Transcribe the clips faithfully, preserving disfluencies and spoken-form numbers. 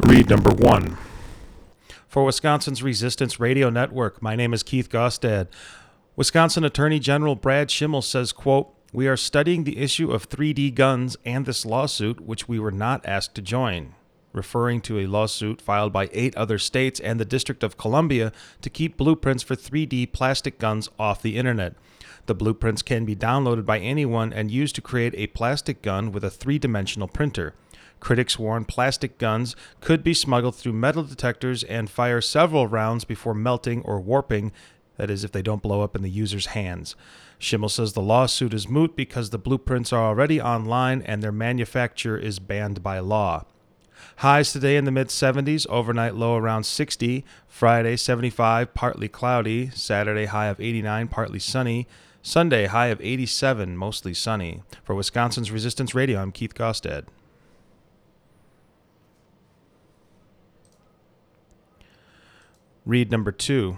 Read number one. For Wisconsin's Resistance Radio Network, my name is Keith Gostad. Wisconsin Attorney General Brad Schimmel says, quote, "We are studying the issue of three D guns and this lawsuit, which we were not asked to join," referring to a lawsuit filed by eight other states and the District of Columbia to keep blueprints for three D plastic guns off the internet. The blueprints can be downloaded by anyone and used to create a plastic gun with a three-dimensional printer. Critics warn plastic guns could be smuggled through metal detectors and fire several rounds before melting or warping, that is, if they don't blow up in the user's hands. Schimmel says the lawsuit is moot because the blueprints are already online and their manufacture is banned by law. Highs today in the mid-seventies, overnight low around sixty, Friday seventy-five, partly cloudy, Saturday high of eighty-nine, partly sunny, Sunday high of eighty-seven, mostly sunny. For Wisconsin's Resistance Radio, I'm Keith Gostad. Read number two.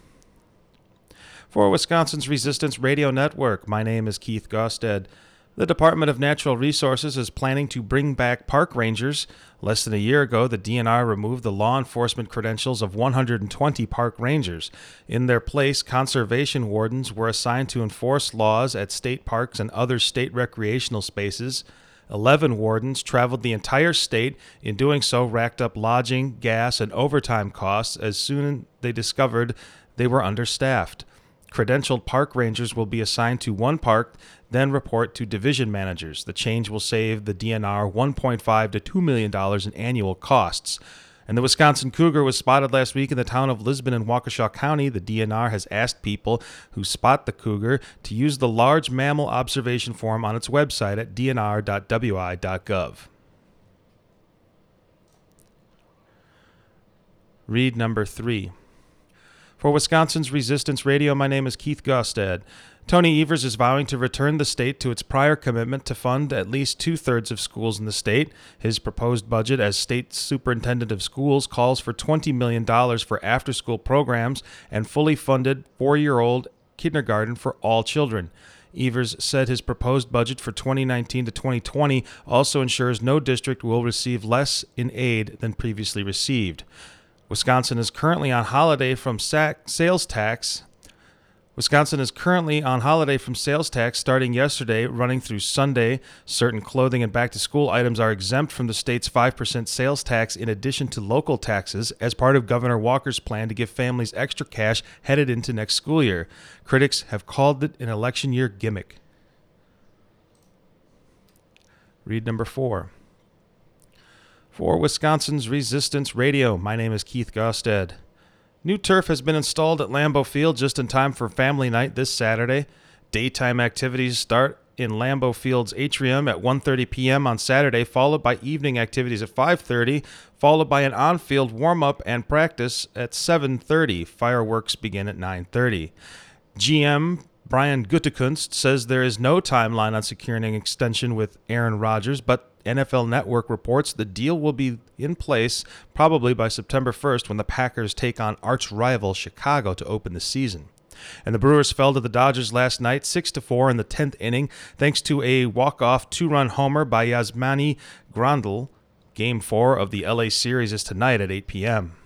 For Wisconsin's Resistance Radio Network, my name is Keith Gostad. The Department of Natural Resources is planning to bring back park rangers. Less than a year ago, the D N R removed the law enforcement credentials of one hundred twenty park rangers. In their place, conservation wardens were assigned to enforce laws at state parks and other state recreational spaces. Eleven wardens traveled the entire state. In doing so, racked up lodging, gas, and overtime costs as soon as they discovered they were understaffed. Credentialed park rangers will be assigned to one park, then report to division managers. The change will save the D N R one point five to two million dollars in annual costs. And the Wisconsin cougar was spotted last week in the town of Lisbon in Waukesha County. The D N R has asked people who spot the cougar to use the large mammal observation form on its website at d n r dot w i dot gov. Read number three. For Wisconsin's Resistance Radio, my name is Keith Gostad. Tony Evers is vowing to return the state to its prior commitment to fund at least two-thirds of schools in the state. His proposed budget as state superintendent of schools calls for twenty million dollars for after-school programs and fully funded four-year-old kindergarten for all children. Evers said his proposed budget for twenty nineteen to twenty twenty also ensures no district will receive less in aid than previously received. Wisconsin is currently on holiday from sac- sales tax. Wisconsin is currently on holiday from sales tax starting yesterday, running through Sunday. Certain clothing and back-to-school items are exempt from the state's five percent sales tax in addition to local taxes as part of Governor Walker's plan to give families extra cash headed into next school year. Critics have called it an election year gimmick. Read number four. For Wisconsin's Resistance Radio, my name is Keith Gostad. New turf has been installed at Lambeau Field just in time for family night this Saturday. Daytime activities start in Lambeau Field's atrium at one thirty p.m. on Saturday, followed by evening activities at five thirty, followed by an on-field warm-up and practice at seven thirty. Fireworks begin at nine thirty. G M Brian Gutekunst says there is no timeline on securing an extension with Aaron Rodgers, but N F L Network reports the deal will be in place probably by September first when the Packers take on arch-rival Chicago to open the season. And the Brewers fell to the Dodgers last night six to four in the tenth inning thanks to a walk-off two-run homer by Yasmani Grandal. Game four of the L A series is tonight at eight p.m.